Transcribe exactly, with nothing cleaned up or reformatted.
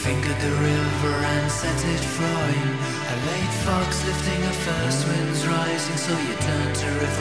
fingered the river and set it flowing. A late fog's lifting, a first wind's rising, so you turn to reflect.